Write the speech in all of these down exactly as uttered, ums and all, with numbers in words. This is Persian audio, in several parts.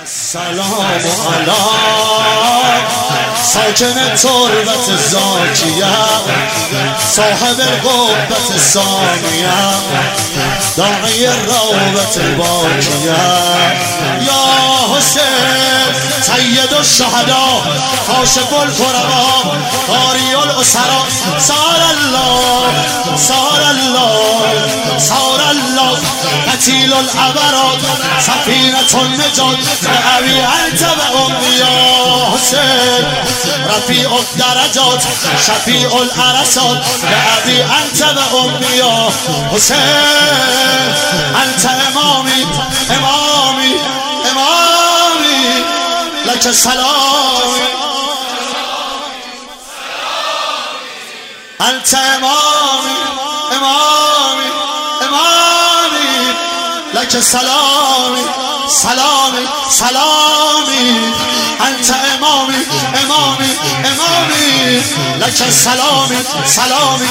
سلام علیک ساکن تربت زاکیه صاحب قوت ثانیه داعی روبت باکیه یا حسین سید الشهدا کاشف الکرما قاری الاسرا سار الله سار الله سار الله قتیل العبرات سفینة النجات ابی انت و امی یا حسین رفیع الدرجات شفیع العرصات ابی انت و امی یا حسین انت امامی امامی امامی لک سلامی انت امامی امامی امامی لک سلامی سلامی سلامی انت امامی امامی امامی لک سلامی سلامی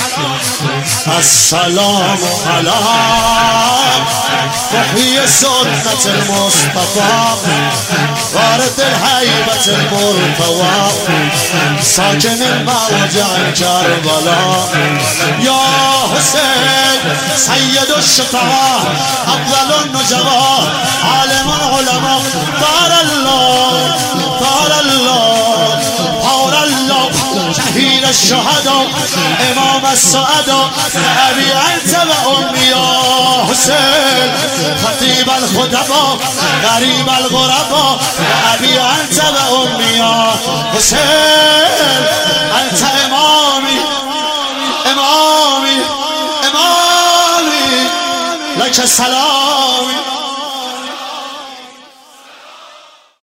السلام علیک محیی سنت المصطفى وارد الهیبت المرتوى ساکن الموجع کربلا یا حسین سید الشفعاء افضل النجبا عالم العلماء طار الله طار الله طار الله شهید الشهداء امام السعداء ابی انت و امی یا حسین خطیب الخطباء غریب الغرباء ابی انت و امی یا حسین انت امامی امامی امامی لک سلام